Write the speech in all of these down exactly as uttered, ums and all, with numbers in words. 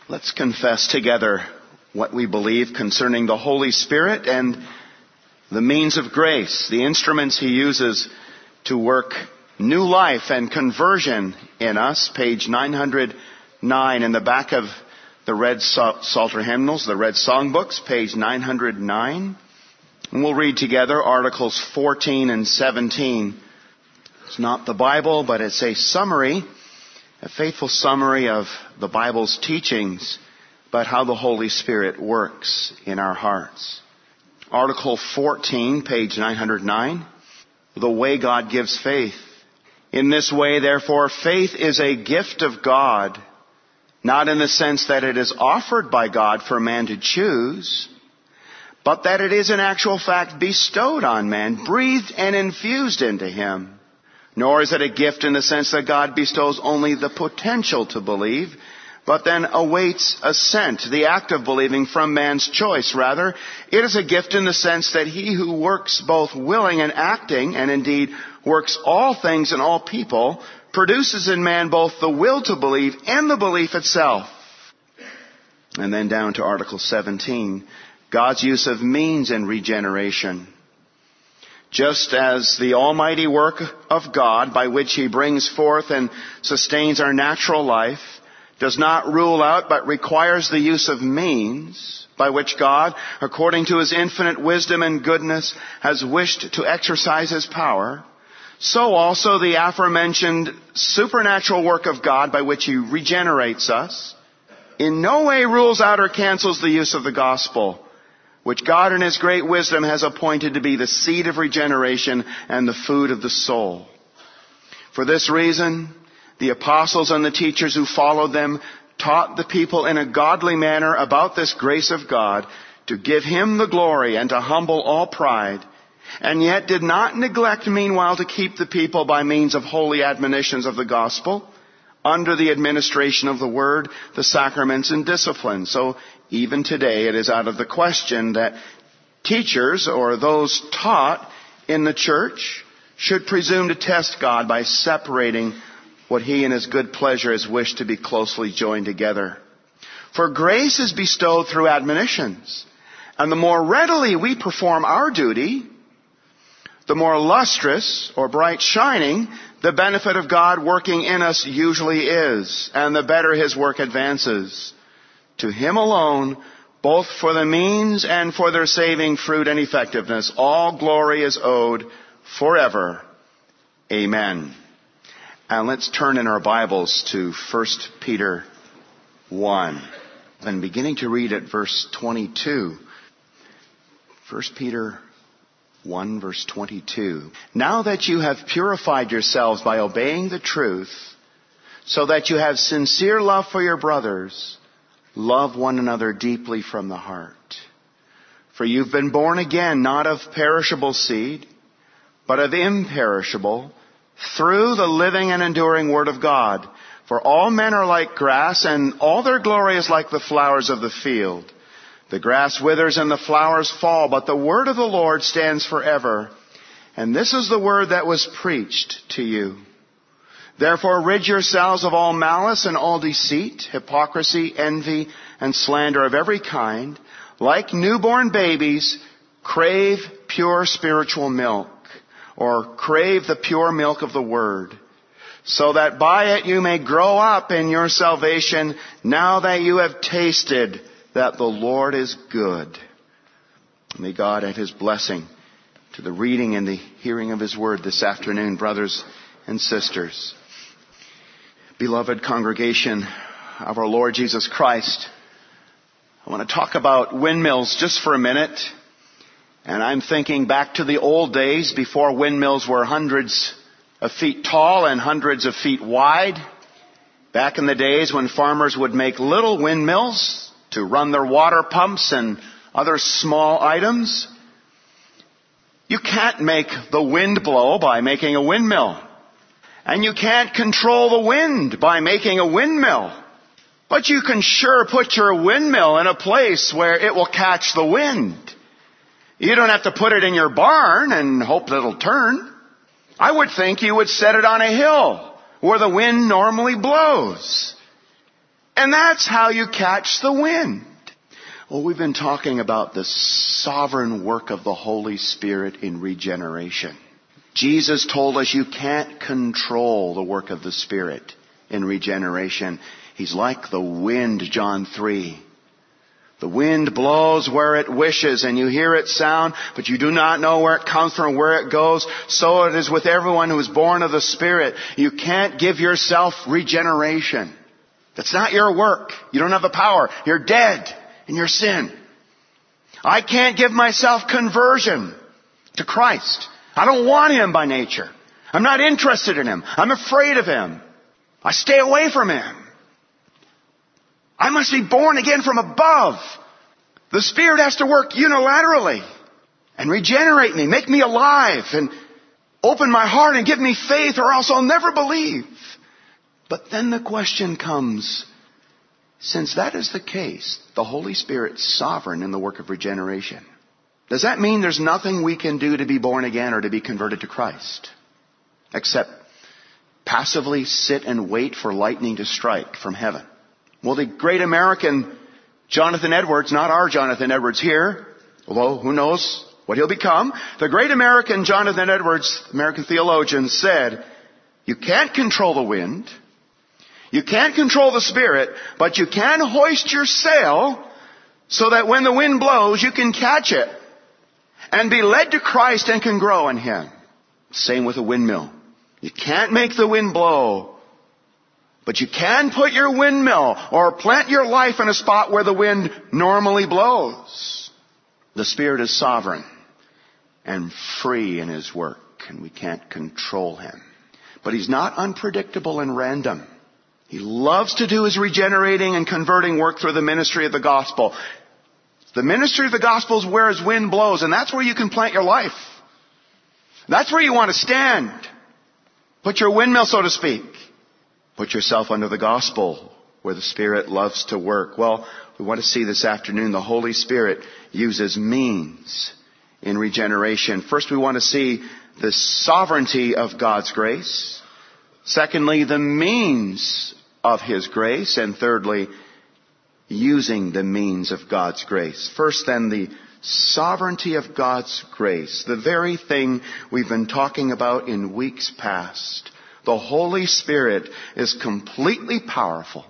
Let's confess together what we believe concerning the Holy Spirit and the means of grace, the instruments He uses to work new life and conversion in us. Page nine hundred nine in the back of the red Psalter hymnals, the red songbooks, page nine hundred nine. And we'll read together Articles fourteen and seventeen. It's not the Bible, but it's a summary, a faithful summary of the Bible's teachings about how the Holy Spirit works in our hearts. Article fourteen, page nine hundred nine. The way God gives faith. In this way, therefore, faith is a gift of God, not in the sense that it is offered by God for man to choose, but that it is in actual fact bestowed on man, breathed and infused into him. Nor is it a gift in the sense that God bestows only the potential to believe, but then awaits assent, the act of believing from man's choice. Rather, it is a gift in the sense that He who works both willing and acting, and indeed works all things in all people, produces in man both the will to believe and the belief itself. And then down to Article seventeen, God's use of means in regeneration. Just as the almighty work of God by which He brings forth and sustains our natural life does not rule out but requires the use of means by which God, according to His infinite wisdom and goodness, has wished to exercise His power, so also the aforementioned supernatural work of God by which He regenerates us in no way rules out or cancels the use of the gospel, which God in His great wisdom has appointed to be the seed of regeneration and the food of the soul. For this reason, the apostles and the teachers who followed them taught the people in a godly manner about this grace of God to give Him the glory and to humble all pride, and yet did not neglect meanwhile to keep the people by means of holy admonitions of the gospel under the administration of the word, the sacraments, and discipline. So even today it is out of the question that teachers or those taught in the church should presume to test God by separating what He in His good pleasure has wished to be closely joined together. For grace is bestowed through admonitions, and the more readily we perform our duty, the more lustrous or bright shining the benefit of God working in us usually is, and the better His work advances. To Him alone, both for the means and for their saving fruit and effectiveness, all glory is owed forever. Amen. And let's turn in our Bibles to First Peter one. And beginning to read at verse twenty-two. First Peter one, verse twenty-two. Now that you have purified yourselves by obeying the truth, so that you have sincere love for your brothers, love one another deeply from the heart. For you've been born again, not of perishable seed, but of imperishable, through the living and enduring Word of God. For all men are like grass, and all their glory is like the flowers of the field. The grass withers and the flowers fall, but the word of the Lord stands forever. And this is the word that was preached to you. Therefore rid yourselves of all malice and all deceit, hypocrisy, envy, and slander of every kind. Like newborn babies, crave pure spiritual milk, or crave the pure milk of the Word, so that by it you may grow up in your salvation, now that you have tasted that the Lord is good. May God add His blessing to the reading and the hearing of His Word this afternoon, brothers and sisters. Beloved congregation of our Lord Jesus Christ, I want to talk about windmills just for a minute. And I'm thinking back to the old days before windmills were hundreds of feet tall and hundreds of feet wide. Back in the days when farmers would make little windmills to run their water pumps and other small items. You can't make the wind blow by making a windmill. And you can't control the wind by making a windmill. But you can sure put your windmill in a place where it will catch the wind. You don't have to put it in your barn and hope that it'll turn. I would think you would set it on a hill where the wind normally blows. And that's how you catch the wind. Well, we've been talking about the sovereign work of the Holy Spirit in regeneration. Jesus told us you can't control the work of the Spirit in regeneration. He's like the wind, John three. The wind blows where it wishes, and you hear its sound, but you do not know where it comes from, where it goes. So it is with everyone who is born of the Spirit. You can't give yourself regeneration. That's not your work. You don't have the power. You're dead in your sin. I can't give myself conversion to Christ. I don't want Him by nature. I'm not interested in Him. I'm afraid of Him. I stay away from Him. I must be born again from above. The Spirit has to work unilaterally and regenerate me, make me alive, and open my heart and give me faith, or else I'll never believe. But then the question comes, since that is the case, the Holy Spirit's sovereign in the work of regeneration, does that mean there's nothing we can do to be born again or to be converted to Christ? Except passively sit and wait for lightning to strike from heaven. Well, the great American Jonathan Edwards, not our Jonathan Edwards here, although who knows what he'll become. The great American Jonathan Edwards, American theologian, said, you can't control the wind. You can't control the Spirit, but you can hoist your sail so that when the wind blows, you can catch it and be led to Christ and can grow in Him. Same with a windmill. You can't make the wind blow, but you can put your windmill or plant your life in a spot where the wind normally blows. The Spirit is sovereign and free in His work, and we can't control Him. But He's not unpredictable and random. He loves to do His regenerating and converting work through the ministry of the gospel. The ministry of the gospel is where His wind blows, and that's where you can plant your life. That's where you want to stand. Put your windmill, so to speak. Put yourself under the gospel, where the Spirit loves to work. Well, we want to see this afternoon the Holy Spirit uses means in regeneration. First, we want to see the sovereignty of God's grace. Secondly, the means of His grace. And thirdly, using the means of God's grace. First, then, the sovereignty of God's grace. The very thing we've been talking about in weeks past. The Holy Spirit is completely powerful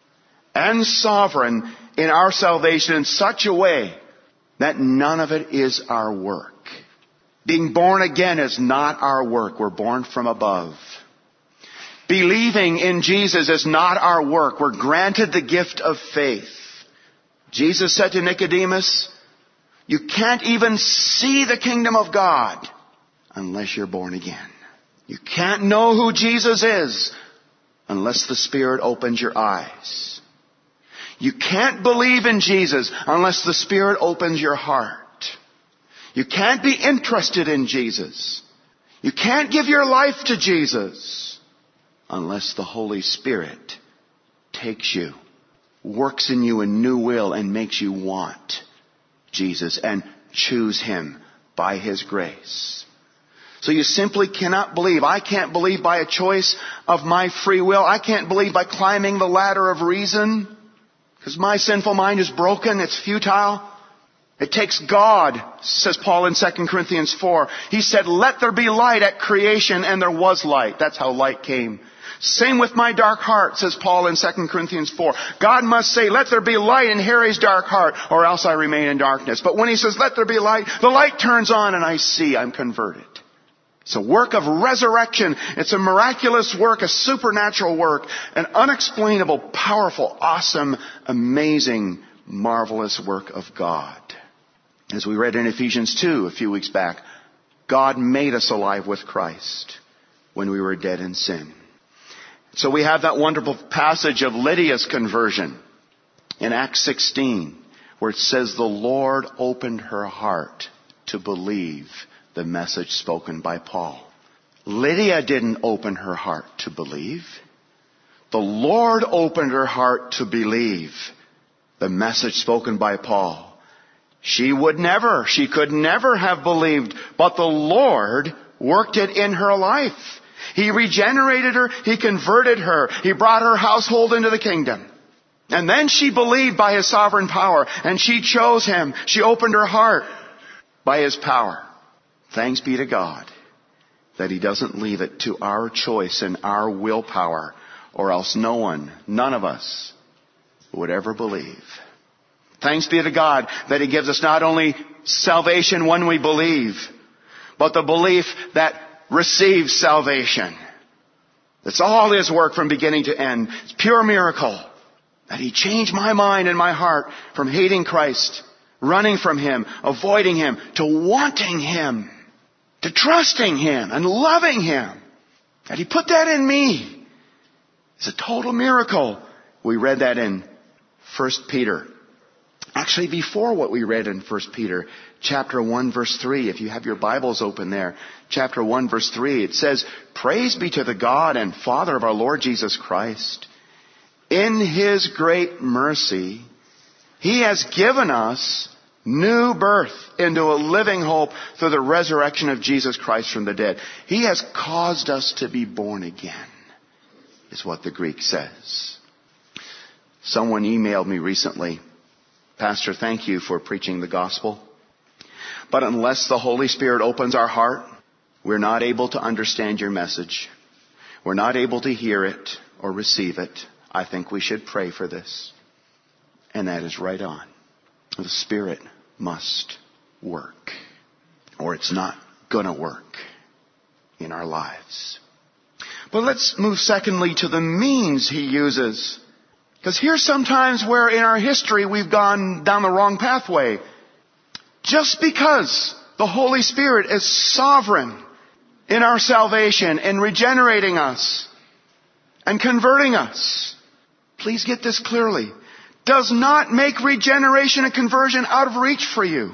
and sovereign in our salvation in such a way that none of it is our work. Being born again is not our work. We're born from above. Believing in Jesus is not our work. We're granted the gift of faith. Jesus said to Nicodemus, you can't even see the kingdom of God unless you're born again. You can't know who Jesus is unless the Spirit opens your eyes. You can't believe in Jesus unless the Spirit opens your heart. You can't be interested in Jesus. You can't give your life to Jesus unless the Holy Spirit takes you, works in you a new will, and makes you want Jesus and choose Him by His grace. So you simply cannot believe. I can't believe by a choice of my free will. I can't believe by climbing the ladder of reason, because my sinful mind is broken. It's futile. It takes God, says Paul in Second Corinthians four. He said, let there be light at creation, and there was light. That's how light came. Same with my dark heart, says Paul in Second Corinthians four. God must say, let there be light in Harry's dark heart, or else I remain in darkness. But when He says, let there be light, the light turns on and I see, I'm converted. It's a work of resurrection. It's a miraculous work, a supernatural work, an unexplainable, powerful, awesome, amazing, marvelous work of God. As we read in Ephesians two a few weeks back, God made us alive with Christ when we were dead in sin. So we have that wonderful passage of Lydia's conversion in Acts sixteen, where it says the Lord opened her heart to believe the message spoken by Paul. Lydia didn't open her heart to believe. The Lord opened her heart to believe the message spoken by Paul. She would never, she could never have believed, but the Lord worked it in her life. He regenerated her. He converted her. He brought her household into the kingdom. And then she believed by His sovereign power, and she chose Him. She opened her heart by His power. Thanks be to God that He doesn't leave it to our choice and our willpower, or else no one, none of us, would ever believe. Thanks be to God that He gives us not only salvation when we believe, but the belief that receives salvation. That's all His work from beginning to end. It's pure miracle that He changed my mind and my heart from hating Christ, running from Him, avoiding Him, to wanting Him, to trusting Him and loving Him. That He put that in me. It's a total miracle. We read that in First Peter. Actually, before what we read in First Peter, chapter one, verse three, if you have your Bibles open there, chapter one, verse three, it says, "Praise be to the God and Father of our Lord Jesus Christ. In His great mercy, He has given us new birth into a living hope through the resurrection of Jesus Christ from the dead." He has caused us to be born again, is what the Greek says. Someone emailed me recently, "Pastor, thank you for preaching the gospel. But unless the Holy Spirit opens our heart, we're not able to understand your message. We're not able to hear it or receive it. I think we should pray for this." And that is right on. The Spirit must work, or it's not going to work in our lives. But let's move secondly to the means He uses. Because here's sometimes where in our history we've gone down the wrong pathway. Just because the Holy Spirit is sovereign in our salvation and regenerating us and converting us, please get this clearly, does not make regeneration and conversion out of reach for you.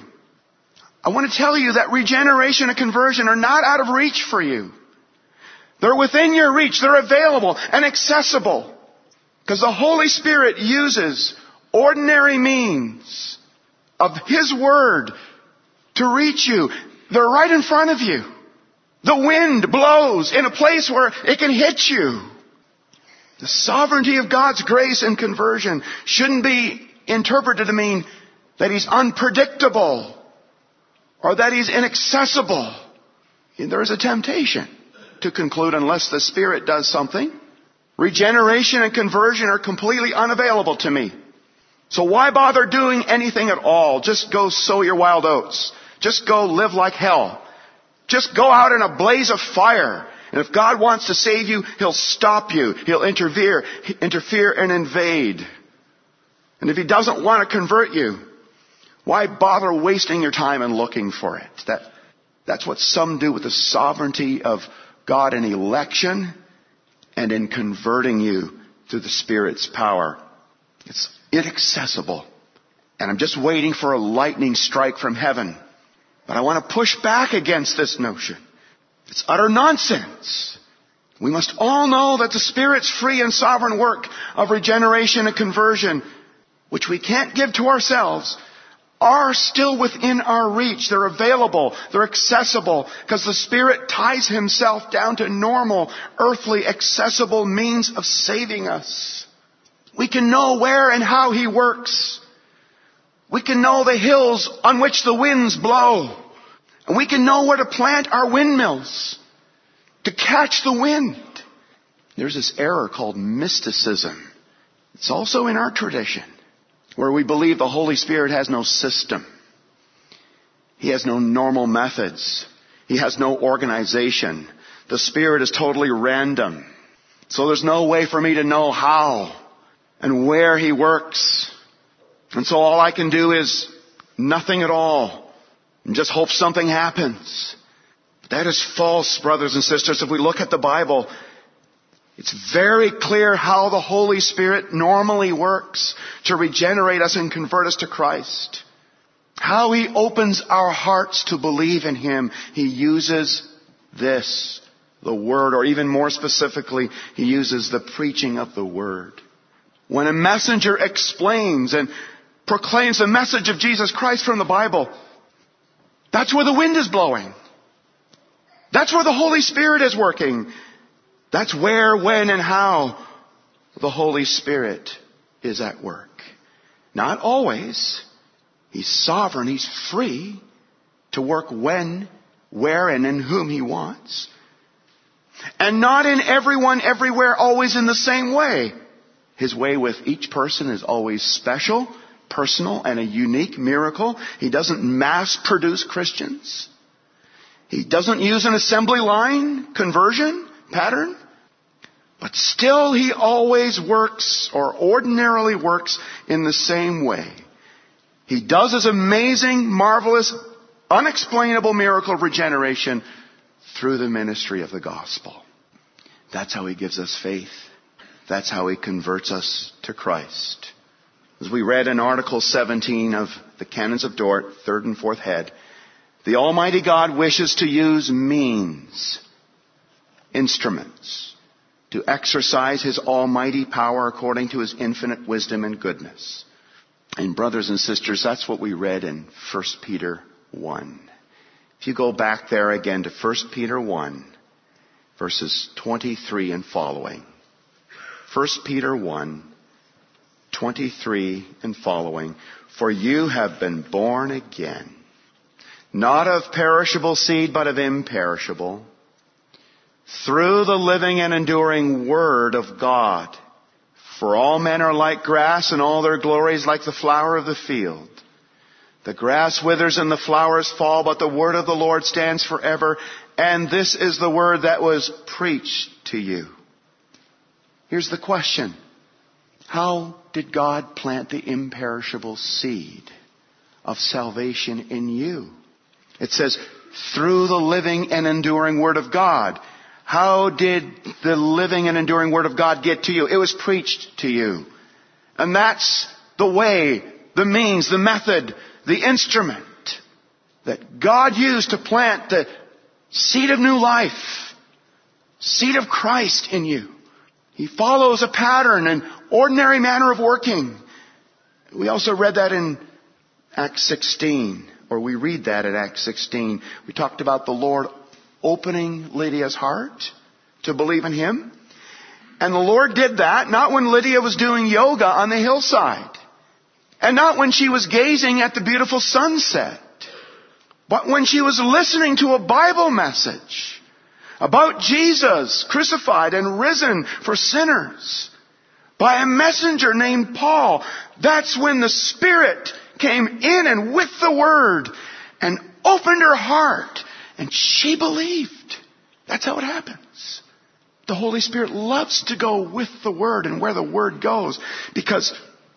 I want to tell you that regeneration and conversion are not out of reach for you. They're within your reach. They're available and accessible. Because the Holy Spirit uses ordinary means of His Word to reach you. They're right in front of you. The wind blows in a place where it can hit you. The sovereignty of God's grace and conversion shouldn't be interpreted to mean that He's unpredictable or that He's inaccessible. And there is a temptation to conclude unless the Spirit does something, regeneration and conversion are completely unavailable to me. So why bother doing anything at all? Just go sow your wild oats. Just go live like hell. Just go out in a blaze of fire. And if God wants to save you, He'll stop you. He'll interfere, interfere and invade. And if He doesn't want to convert you, why bother wasting your time and looking for it? That, that's what some do with the sovereignty of God in election and in converting you through the Spirit's power. It's inaccessible. And I'm just waiting for a lightning strike from heaven. But I want to push back against this notion. It's utter nonsense. We must all know that the Spirit's free and sovereign work of regeneration and conversion, which we can't give to ourselves, are still within our reach. They're available. They're accessible because the Spirit ties Himself down to normal, earthly, accessible means of saving us. We can know where and how He works. We can know the hills on which the winds blow. And we can know where to plant our windmills to catch the wind. There's this error called mysticism. It's also in our tradition, where we believe the Holy Spirit has no system. He has no normal methods. He has no organization. The Spirit is totally random. So there's no way for me to know how and where He works. And so all I can do is nothing at all and just hope something happens. But that is false, brothers and sisters. If we look at the Bible, it's very clear how the Holy Spirit normally works to regenerate us and convert us to Christ. How He opens our hearts to believe in Him. He uses this, the Word, or even more specifically, He uses the preaching of the Word. When a messenger explains and proclaims the message of Jesus Christ from the Bible, that's where the wind is blowing. That's where the Holy Spirit is working. That's where, when, and how the Holy Spirit is at work. Not always. He's sovereign. He's free to work when, where, and in whom He wants. And not in everyone, everywhere, always in the same way. His way with each person is always special, personal, and a unique miracle. He doesn't mass produce Christians. He doesn't use an assembly line conversion pattern. But still He always works, or ordinarily works, in the same way. He does His amazing, marvelous, unexplainable miracle of regeneration through the ministry of the gospel. That's how He gives us faith. That's how He converts us to Christ. As we read in Article seventeen of the Canons of Dort, third and fourth head, the Almighty God wishes to use means, instruments, to exercise His almighty power according to His infinite wisdom and goodness. And brothers and sisters, that's what we read in First Peter one. If you go back there again to First Peter one, verses twenty-three and following. First Peter one, twenty-three and following. For you have been born again, not of perishable seed, but of imperishable, through the living and enduring Word of God. For all men are like grass, and all their glory is like the flower of the field. The grass withers and the flowers fall, but the word of the Lord stands forever. And this is the word that was preached to you. Here's the question. How did God plant the imperishable seed of salvation in you? It says, through the living and enduring Word of God. How did the living and enduring Word of God get to you? It was preached to you. And that's the way, the means, the method, the instrument that God used to plant the seed of new life, seed of Christ in you. He follows a pattern, an ordinary manner of working. We also read that in Acts sixteen, or we read that in Acts sixteen. We talked about the Lord opening Lydia's heart to believe in Him. And the Lord did that not when Lydia was doing yoga on the hillside, and not when she was gazing at the beautiful sunset, but when she was listening to a Bible message about Jesus crucified and risen for sinners by a messenger named Paul. That's when the Spirit came in and with the Word and opened her heart, and she believed. That's how it happens. The Holy Spirit loves to go with the Word and where the Word goes, because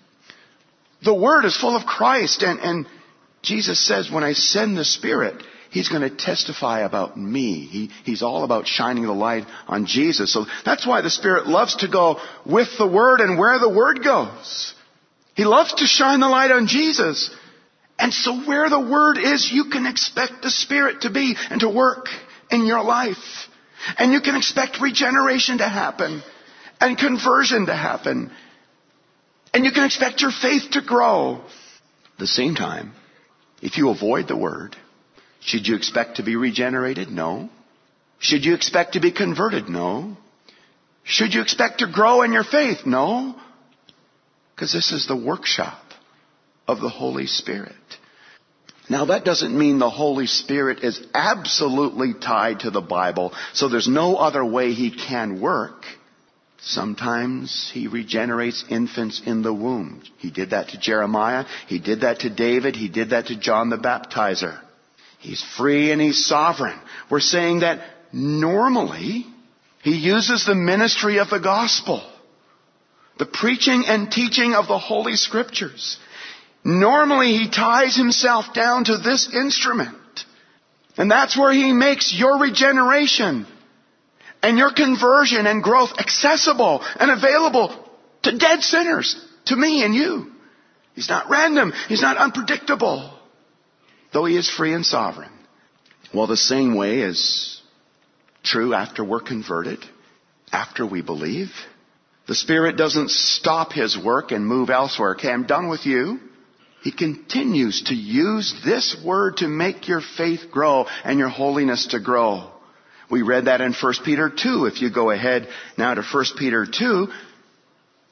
the Word is full of Christ. And, and Jesus says, when I send the Spirit, He's going to testify about me. He, he's all about shining the light on Jesus. So that's why the Spirit loves to go with the Word and where the Word goes. He loves to shine the light on Jesus. And so where the Word is, you can expect the Spirit to be and to work in your life. And you can expect regeneration to happen and conversion to happen. And you can expect your faith to grow. At the same time, if you avoid the Word, should you expect to be regenerated? No. Should you expect to be converted? No. Should you expect to grow in your faith? No. Because this is the workshop of the Holy Spirit. Now, that doesn't mean the Holy Spirit is absolutely tied to the Bible, so there's no other way He can work. Sometimes He regenerates infants in the womb. He did that to Jeremiah. He did that to David. He did that to John the Baptizer. He's free and He's sovereign. We're saying that normally He uses the ministry of the gospel, the preaching and teaching of the Holy Scriptures. Normally He ties Himself down to this instrument. And that's where He makes your regeneration and your conversion and growth accessible and available to dead sinners, to me and you. He's not random. He's not unpredictable, though He is free and sovereign. Well, the same way is true after we're converted, after we believe. The Spirit doesn't stop His work and move elsewhere. Okay, I'm done with you. He continues to use this Word to make your faith grow and your holiness to grow. We read that in First Peter two. If you go ahead now to First Peter two,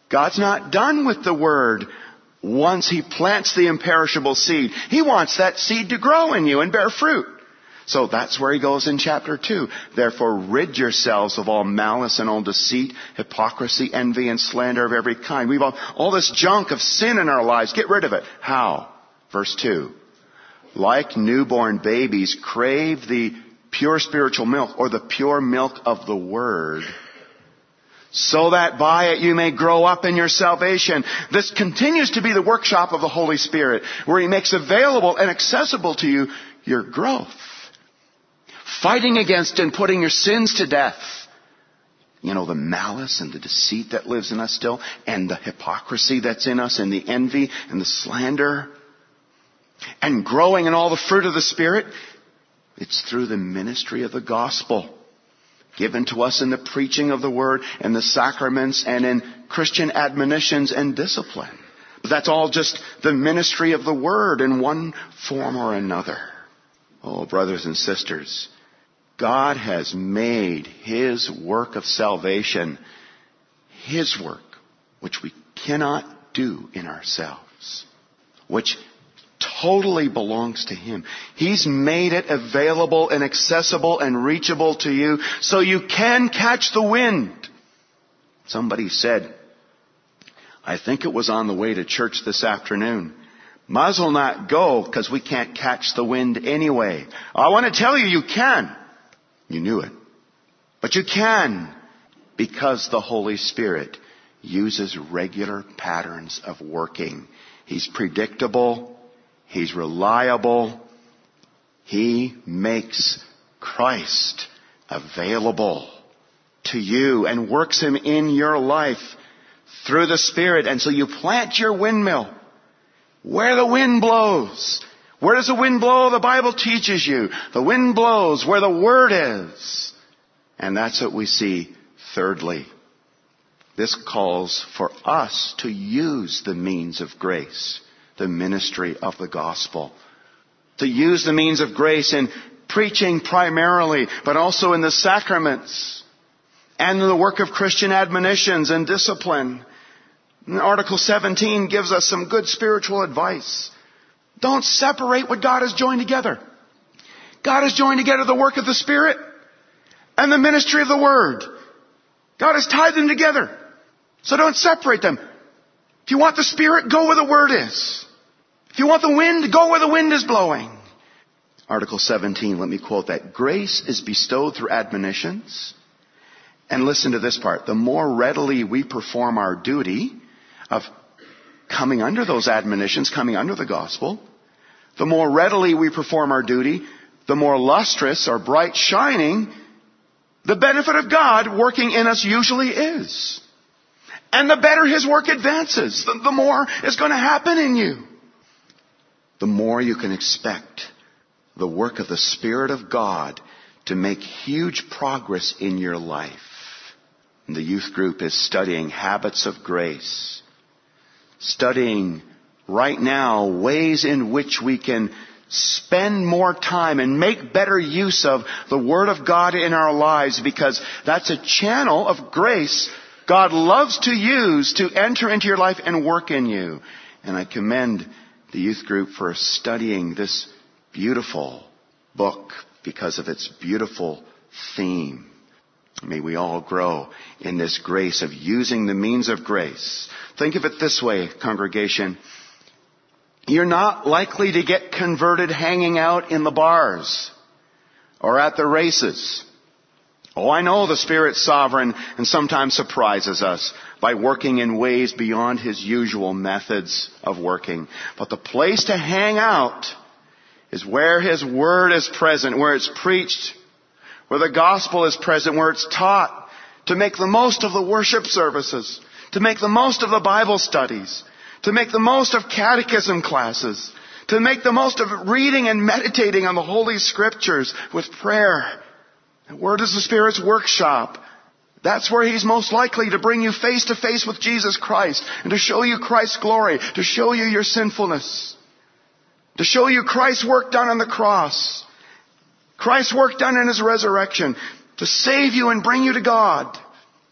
God's not done with the Word once He plants the imperishable seed. He wants that seed to grow in you and bear fruit. So that's where He goes in chapter two. Therefore rid yourselves of all malice and all deceit, hypocrisy, envy, and slander of every kind. We've all, all this junk of sin in our lives. Get rid of it. How? Verse two. Like newborn babies, crave the pure spiritual milk, or the pure milk of the Word, so that by it you may grow up in your salvation. This continues to be the workshop of the Holy Spirit, where He makes available and accessible to you your growth. Fighting against and putting your sins to death. You know, the malice and the deceit that lives in us still, and the hypocrisy that's in us, and the envy and the slander. And growing in all the fruit of the Spirit. It's through the ministry of the gospel, given to us in the preaching of the Word and the sacraments and in Christian admonitions and discipline. But that's all just the ministry of the Word in one form or another. Oh, brothers and sisters, God has made His work of salvation His work, which we cannot do in ourselves, which totally belongs to Him. He's made it available and accessible and reachable to you so you can catch the wind. Somebody said, I think it was on the way to church this afternoon, might as well not go because we can't catch the wind anyway. I want to tell you, you can. You knew it. But you can, because the Holy Spirit uses regular patterns of working. He's predictable. He's reliable. He makes Christ available to you and works Him in your life through the Spirit. And so you plant your windmill where the wind blows. Where does the wind blow? The Bible teaches you. The wind blows where the Word is. And that's what we see thirdly. This calls for us to use the means of grace, the ministry of the gospel. To use the means of grace in preaching primarily, but also in the sacraments and in the work of Christian admonitions and discipline. And Article seventeen gives us some good spiritual advice. Don't separate what God has joined together. God has joined together the work of the Spirit and the ministry of the Word. God has tied them together. So don't separate them. If you want the Spirit, go where the Word is. If you want the wind, go where the wind is blowing. Article seventeen, let me quote that. Grace is bestowed through admonitions. And listen to this part. The more readily we perform our duty of coming under those admonitions, coming under the gospel, the more readily we perform our duty, the more lustrous or bright shining the benefit of God working in us usually is. And the better His work advances, the, the more is going to happen in you. The more you can expect the work of the Spirit of God to make huge progress in your life. And the youth group is studying habits of grace. Studying right now ways in which we can spend more time and make better use of the Word of God in our lives, because that's a channel of grace God loves to use to enter into your life and work in you. And I commend the youth group for studying this beautiful book because of its beautiful theme. May we all grow in this grace of using the means of grace. Think of it this way, congregation. You're not likely to get converted hanging out in the bars or at the races. Oh, I know the Spirit's sovereign and sometimes surprises us by working in ways beyond His usual methods of working. But the place to hang out is where His Word is present, where it's preached, where the gospel is present, where it's taught, to make the most of the worship services, to make the most of the Bible studies, to make the most of catechism classes, to make the most of reading and meditating on the Holy Scriptures with prayer. Where does the Spirit's workshop? That's where He's most likely to bring you face to face with Jesus Christ and to show you Christ's glory, to show you your sinfulness, to show you Christ's work done on the cross, Christ's work done in His resurrection, to save you and bring you to God.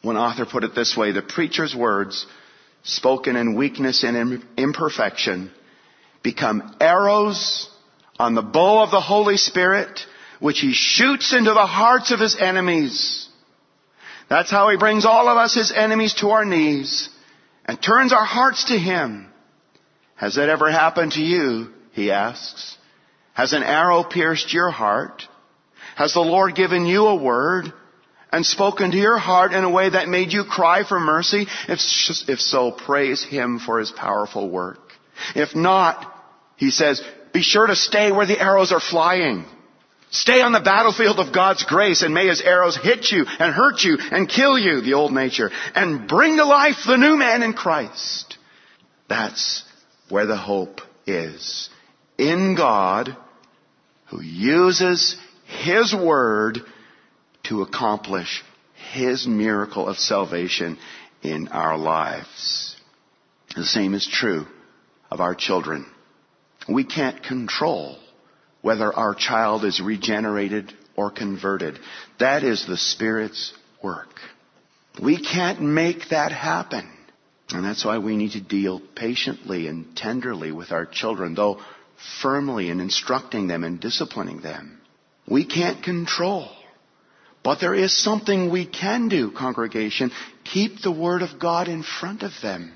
One author put it this way: the preacher's words, spoken in weakness and imperfection, become arrows on the bow of the Holy Spirit, which he shoots into the hearts of his enemies. That's how he brings all of us, his enemies, to our knees and turns our hearts to him. Has that ever happened to you? He asks. Has an arrow pierced your heart? Has the Lord given you a word and spoken to your heart in a way that made you cry for mercy? If, if so, praise him for his powerful work. If not, he says, be sure to stay where the arrows are flying. Stay on the battlefield of God's grace, and may his arrows hit you and hurt you and kill you, the old nature, and bring to life the new man in Christ. That's where the hope is. In God, who uses his word to accomplish his miracle of salvation in our lives. The same is true of our children. We can't control whether our child is regenerated or converted. That is the Spirit's work. We can't make that happen. And that's why we need to deal patiently and tenderly with our children, though firmly in instructing them and disciplining them. We can't control. But there is something we can do, congregation. Keep the Word of God in front of them.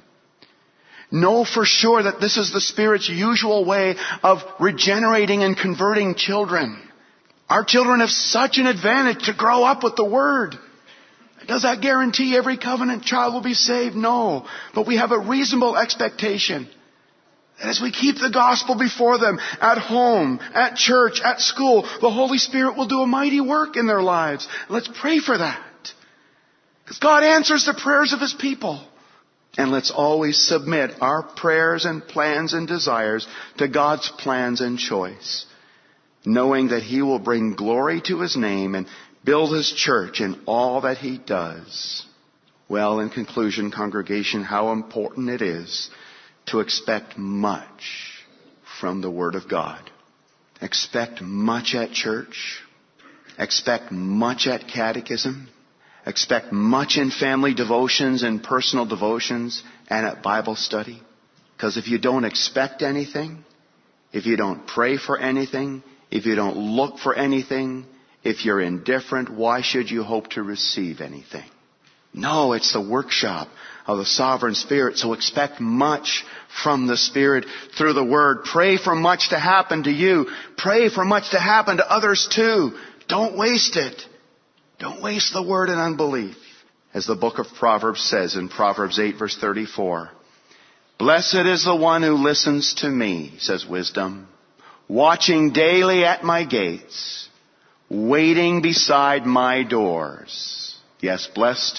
Know for sure that this is the Spirit's usual way of regenerating and converting children. Our children have such an advantage to grow up with the Word. Does that guarantee every covenant child will be saved? No. But we have a reasonable expectation that as we keep the gospel before them at home, at church, at school, the Holy Spirit will do a mighty work in their lives. Let's pray for that. Because God answers the prayers of his people. And let's always submit our prayers and plans and desires to God's plans and choice, knowing that he will bring glory to his name and build his church in all that he does. Well, in conclusion, congregation, how important it is to expect much from the Word of God. Expect much at church. Expect much at catechism. Expect much in family devotions and personal devotions and at Bible study. Because if you don't expect anything, if you don't pray for anything, if you don't look for anything, if you're indifferent, why should you hope to receive anything? No, it's the workshop of the sovereign Spirit. So expect much from the Spirit through the Word. Pray for much to happen to you. Pray for much to happen to others too. Don't waste it. Don't waste the Word in unbelief. As the book of Proverbs says in Proverbs eight verse thirty-four, blessed is the one who listens to me, says wisdom, watching daily at my gates, waiting beside my doors. Yes, blessed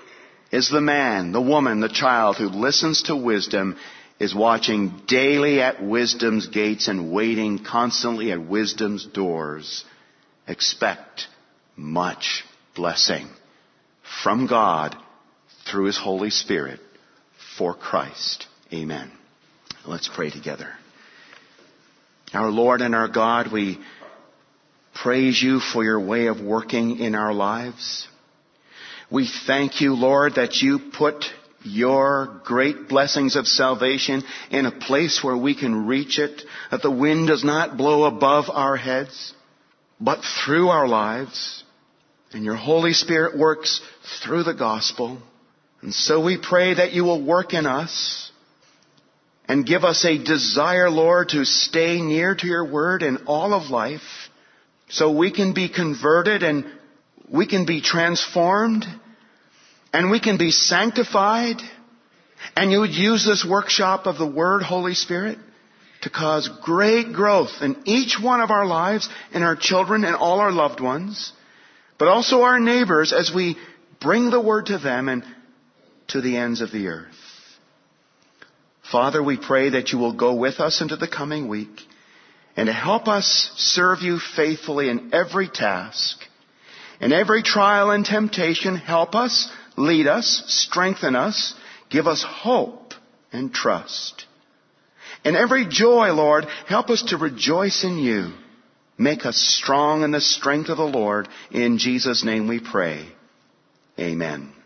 is the man, the woman, the child who listens to wisdom, is watching daily at wisdom's gates and waiting constantly at wisdom's doors. Expect much blessing from God through his Holy Spirit for Christ. Amen. Let's pray together. Our Lord and our God, we praise you for your way of working in our lives. We thank you, Lord, that you put your great blessings of salvation in a place where we can reach it, that the wind does not blow above our heads, but through our lives. And your Holy Spirit works through the gospel. And so we pray that you will work in us and give us a desire, Lord, to stay near to your word in all of life, so we can be converted and we can be transformed and we can be sanctified. And you would use this workshop of the Word, Holy Spirit, to cause great growth in each one of our lives, in our children and all our loved ones, but also our neighbors as we bring the Word to them and to the ends of the earth. Father, we pray that you will go with us into the coming week and to help us serve you faithfully in every task. In every trial and temptation, help us, lead us, strengthen us, give us hope and trust. In every joy, Lord, help us to rejoice in you. Make us strong in the strength of the Lord. In Jesus' name we pray. Amen.